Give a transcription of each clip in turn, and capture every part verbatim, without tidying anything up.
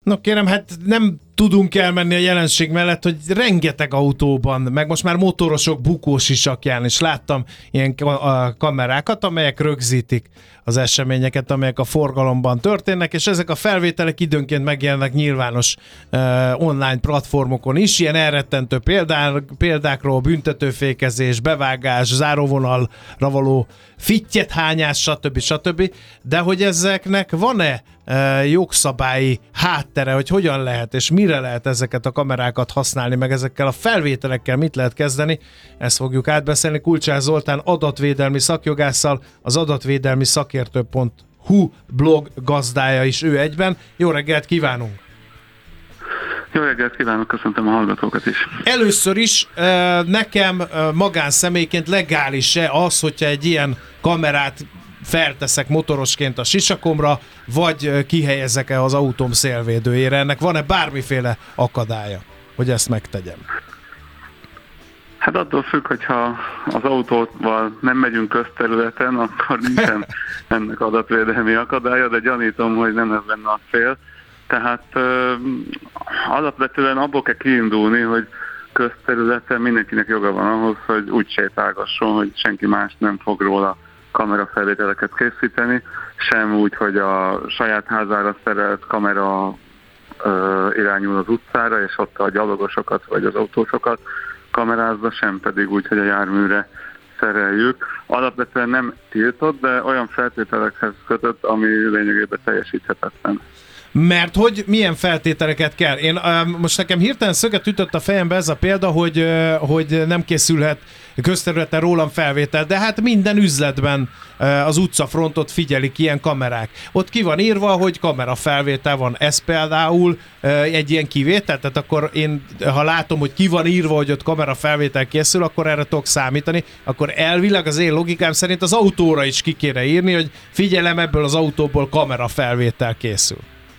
No kérem, hát nem tudunk elmenni a jelenség mellett, hogy rengeteg autóban, meg most már motorosok bukós sisakján is láttam ilyen kamerákat, amelyek rögzítik az eseményeket, amelyek a forgalomban történnek, és ezek a felvételek időnként megjelennek nyilvános uh, online platformokon is, ilyen elrettentő példák, példákról, büntetőfékezés, bevágás, záróvonalra való fittyethányás, stb. stb. De hogy ezeknek van-e uh, jogszabályi háttere, hogy hogyan lehet és mire lehet ezeket a kamerákat használni, meg ezekkel a felvételekkel mit lehet kezdeni, ezt fogjuk átbeszélni Kulcsár Zoltán adatvédelmi szakjogásszal, az adatvédelmi szakértő pont hu blog gazdája is ő egyben. Jó reggelt kívánunk! Jó reggelt kívánok, köszöntöm a hallgatókat is. Először is nekem magánszemélyként legális-e az, hogyha egy ilyen kamerát felteszek motorosként a sisakomra, vagy kihelyezek-e az autóm szélvédőjére? Ennek van-e bármiféle akadálya, hogy ezt megtegyem? Hát attól függ, hogyha az autóval nem megyünk közterületen, akkor nincsen ennek adatvédelmi akadálya, de gyanítom, hogy nem ez lenne a cél. Tehát ö, alapvetően abból kell kiindulni, hogy közterületen mindenkinek joga van ahhoz, hogy úgy sétálgasson, hogy senki más nem fog róla kamerafelvételeket készíteni, sem úgy, hogy a saját házára szerelt kamera ö, irányul az utcára, és ott a gyalogosokat vagy az autósokat kamerázza, sem pedig úgy, hogy a járműre szereljük. Alapvetően nem tiltott, de olyan feltételekhez kötött, ami lényegében teljesíthetetlen. Mert hogy milyen feltételeket kell? Én most nekem hirtelen szöget ütött a fejembe ez a példa, hogy, hogy nem készülhet közterületen rólam felvétel, de hát minden üzletben az utcafrontot figyelik ilyen kamerák. Ott ki van írva, hogy kamerafelvétel van. Ez például egy ilyen kivétel, tehát akkor én, ha látom, hogy ki van írva, hogy ott kamerafelvétel készül, akkor erre tudok számítani, akkor elvileg az én logikám szerint az autóra is ki kéne írni, hogy figyelem, ebből az autóból kamerafelvétel készül.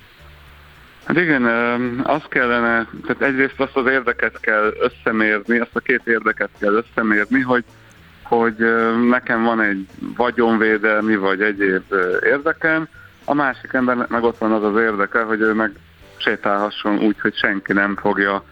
Hát igen, azt kellene, tehát egyrészt azt az érdeket kell összemérni, azt a két érdeket kell összemérni, hogy, hogy nekem van egy vagyonvédelmi vagy egyéb érdekem, a másik embernek meg ott van az az érdeke, hogy ő meg sétálhasson úgy, hogy senki nem fogja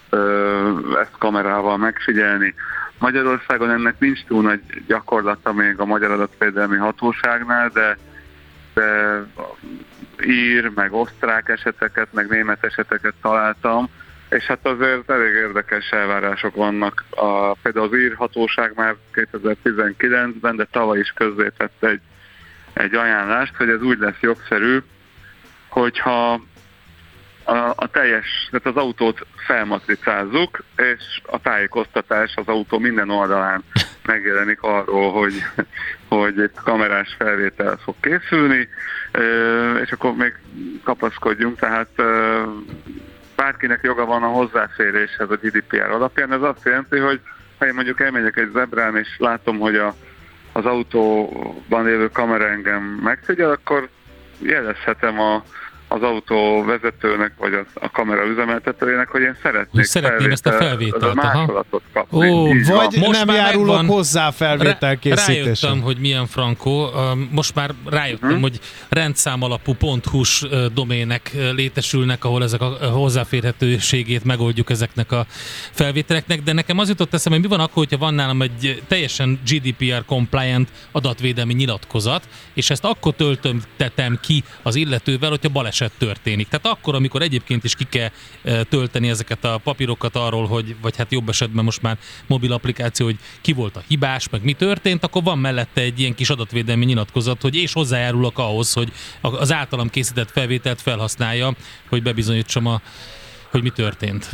ezt kamerával megfigyelni. Magyarországon ennek nincs túl nagy gyakorlata még a Magyar Adatvédelmi Hatóságnál, de de ír, meg osztrák eseteket, meg német eseteket találtam, és hát azért elég érdekes elvárások vannak. A, például az ír hatóság már kétezer-tizenkilencben, de tavaly is közzétett egy, egy ajánlást, hogy ez úgy lesz jogszerű, hogyha a, a teljes, tehát az autót felmatricázzuk, és a tájékoztatás az autó minden oldalán megjelenik arról, hogy, hogy egy kamerás felvétel fog készülni, és akkor még kapaszkodjunk, tehát bárkinek joga van a hozzáféréshez a gé dé pé er alapján. Ez azt jelenti, hogy ha én mondjuk elmegyek egy zebrán, és látom, hogy a, az autóban lévő kamera engem megfigyel, akkor jelezhetem a az autó vezetőnek, vagy az, a kamera üzemeltetőjének, hogy én szeretnék szeretném ezt a felvételt, másolatot kapni. Ó, vagy most nem járulok megvan, hozzá felvétel készítésre. Rájöttem, hogy milyen frankó. Most már rájöttem, hmm. hogy rendszám alapú .hu-s domének létesülnek, ahol ezek a hozzáférhetőségét megoldjuk ezeknek a felvételeknek, de nekem az jutott eszembe, hogy mi van akkor, hogyha van nálam egy teljesen gé dé pé er compliant adatvédelmi nyilatkozat, és ezt akkor töltöttem ki az illetővel, hogyha baleset történik. Tehát akkor, amikor egyébként is ki kell tölteni ezeket a papírokat arról, hogy, vagy hát jobb esetben most már mobil applikáció, hogy ki volt a hibás, meg mi történt, akkor van mellette egy ilyen kis adatvédelmi nyilatkozat, hogy és hozzájárulok ahhoz, hogy az általam készített felvételt felhasználja, hogy bebizonyítsam, a, hogy mi történt.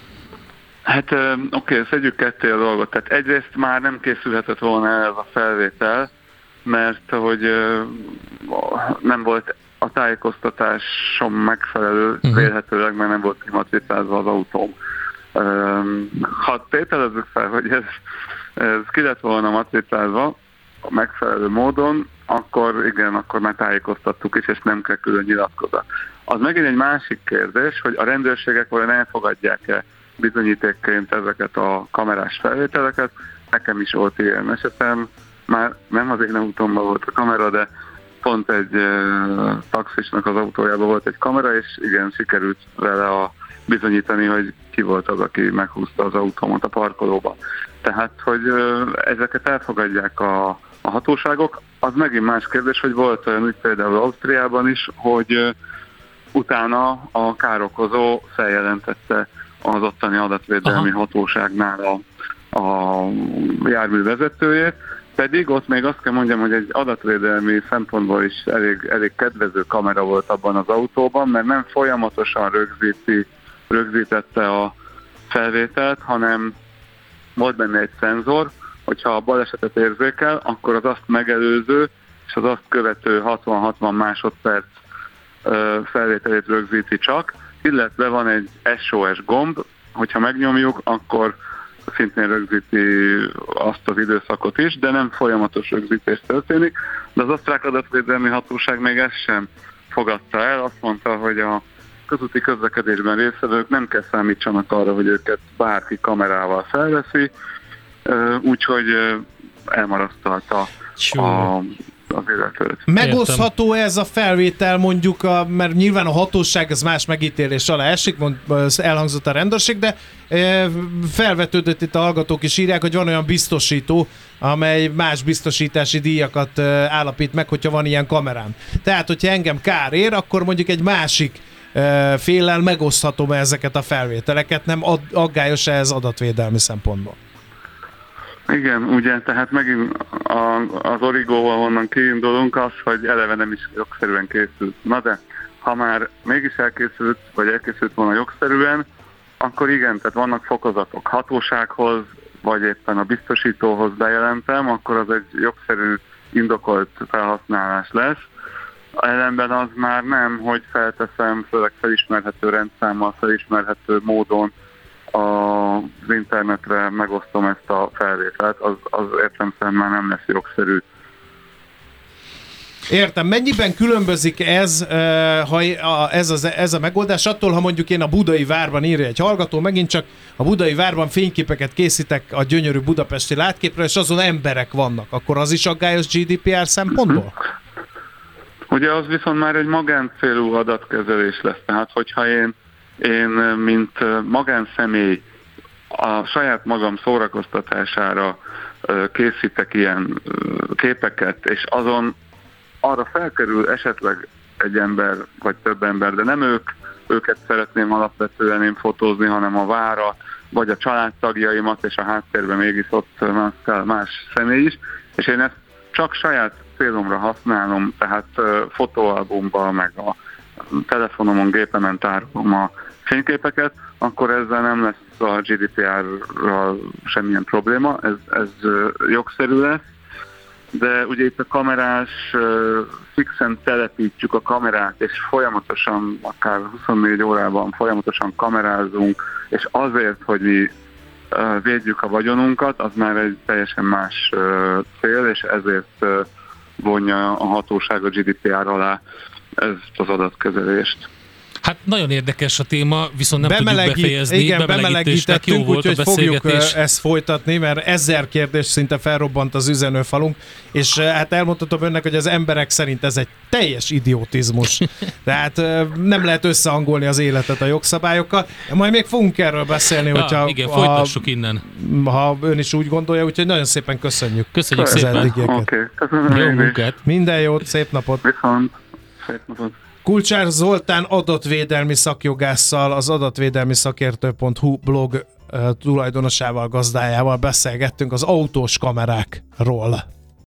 Hát oké, okay, szedjük ketté a dolgot. Tehát egyrészt már nem készülhetett volna ez a felvétel, mert hogy nem volt a tájékoztatásom megfelelő, uh-huh. vélhetőleg, mert nem volt kimatricázva az autóm. Ha tételezzük fel, hogy ez, ez ki lett volna matricázva a megfelelő módon, akkor igen, akkor már tájékoztattuk is, és nem kell külön nyilatkozat. Az megint egy másik kérdés, hogy a rendőrségek vajon elfogadják-e bizonyítékként ezeket a kamerás felvételeket. Nekem is volt ilyen esetem, már nem az én autómban volt a kamera, de pont egy uh, taxisnak az autójában volt egy kamera, és igen, sikerült vele a bizonyítani, hogy ki volt az, aki meghúzta az autómat a parkolóba. Tehát, hogy uh, ezeket elfogadják a, a hatóságok. Az megint más kérdés, hogy volt olyan úgy például Ausztriában is, hogy uh, utána a károkozó feljelentette az ottani adatvédelmi Aha. hatóságnál a, a jármű vezetőjét, pedig ott még azt kell mondjam, hogy egy adatvédelmi szempontból is elég, elég kedvező kamera volt abban az autóban, mert nem folyamatosan rögzíti, rögzítette a felvételt, hanem volt benne egy szenzor, hogyha a balesetet érzékel, akkor az azt megelőző és az azt követő hatvan-hatvan másodperc felvételét rögzíti csak, illetve van egy es o es gomb, hogyha megnyomjuk, akkor szintén rögzíti azt az időszakot is, de nem folyamatos rögzítés történik. De az osztrák adatvédelmi hatóság még ezt sem fogadta el. Azt mondta, hogy a közúti közlekedésben résztvevők nem kell számítsanak arra, hogy őket bárki kamerával felveszi, úgyhogy elmarasztalta a az illetőt. Megosztható ez a felvétel mondjuk, a, mert nyilván a hatóság az más megítélés alá esik, mond, elhangzott a rendőrség, de e, felvetődött itt a hallgatók is írják, hogy van olyan biztosító, amely más biztosítási díjakat e, állapít meg, hogyha van ilyen kamerám. Tehát, hogyha engem kár ér, akkor mondjuk egy másik e, féllel megoszthatom ezeket a felvételeket, nem ad, aggályos ez adatvédelmi szempontból. Igen, ugye, tehát megint a, az origóval honnan kiindulunk az, hogy eleve nem is jogszerűen készült. Na de, ha már mégis elkészült, vagy elkészült volna jogszerűen, akkor igen, tehát vannak fokozatok. Hatósághoz, vagy éppen a biztosítóhoz bejelentem, akkor az egy jogszerű, indokolt felhasználás lesz. Ellenben az már nem, hogy felteszem, főleg felismerhető rendszámmal, felismerhető módon az internetre megosztom ezt a felvételt, az, az értelemszerűen már nem lesz jogszerű. Értem. Mennyiben különbözik ez, ha ez, az, ez a megoldás attól, ha mondjuk én a Budai Várban, írja egy hallgató, megint csak a Budai Várban fényképeket készítek a gyönyörű budapesti látképről, és azon emberek vannak, akkor az is aggályos gé dé pé er szempontból? Ugye az viszont már egy magáncélú adatkezelés lesz, tehát hogyha én Én, mint magánszemély, a saját magam szórakoztatására készítek ilyen képeket, és azon arra felkerül esetleg egy ember, vagy több ember, de nem ők, őket szeretném alapvetően én fotózni, hanem a várat, vagy a családtagjaimat, és a háttérben mégis ott más, más személy is, és én ezt csak saját célomra használom, tehát fotóalbumban, meg a telefonomon, gépemen tárolom a fényképeket, akkor ezzel nem lesz a gé dé pé er-ral semmilyen probléma, ez, ez jogszerű lesz, de ugye itt a kamerás, fixen telepítjük a kamerát, és folyamatosan, akár huszonnégy órában folyamatosan kamerázunk, és azért, hogy mi védjük a vagyonunkat, az már egy teljesen más cél, és ezért vonja a hatóság a gé dé pé er alá ezt az adatkezelést. Hát nagyon érdekes a téma, viszont nem Bemelegít, tudjuk befejezni. Igen, bemelegítettünk, úgyhogy fogjuk ezt folytatni, mert ezer kérdés szinte felrobbant az üzenőfalunk, és hát elmondhatom önnek, hogy az emberek szerint ez egy teljes idiotizmus. Tehát nem lehet összehangolni az életet a jogszabályokkal. Majd még fogunk erről beszélni, ja, hogyha... Igen, folytassuk ha, innen. Ha ön is úgy gondolja, úgyhogy nagyon szépen köszönjük. Köszönjük szépen. Okay, köszönöm. Jó munkát. Minden jót, szép napot. Viszont, szép napot. Kulcsár Zoltán adatvédelmi szakjogásszal, az adatvédelmi szakértő pont hu blog tulajdonosával, gazdájával beszélgettünk az autós kamerákról.